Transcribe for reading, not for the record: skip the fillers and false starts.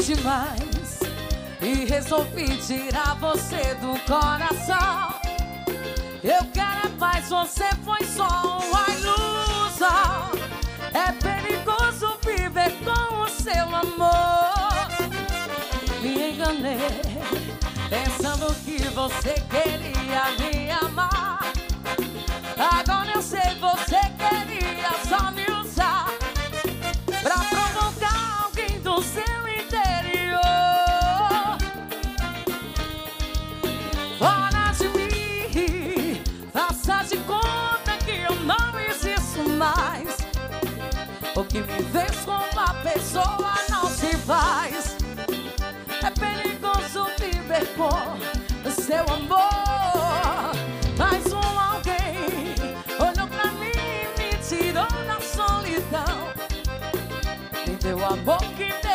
fiz demais e resolvi tirar você do coração. Eu quero é paz, você foi só uma ilusão. É perigoso viver com o seu amor. Me enganei, pensando que você queria me amar. Agora eu sei, você queria só me usar pra provocar alguém do seu interior. Fora de mim, faça de conta que eu não existo mais. O que me fez com uma pessoa não se faz. É perigoso viver com o seu amor. Mas um alguém olhou pra mim e me tirou da solidão. Me deu amor que me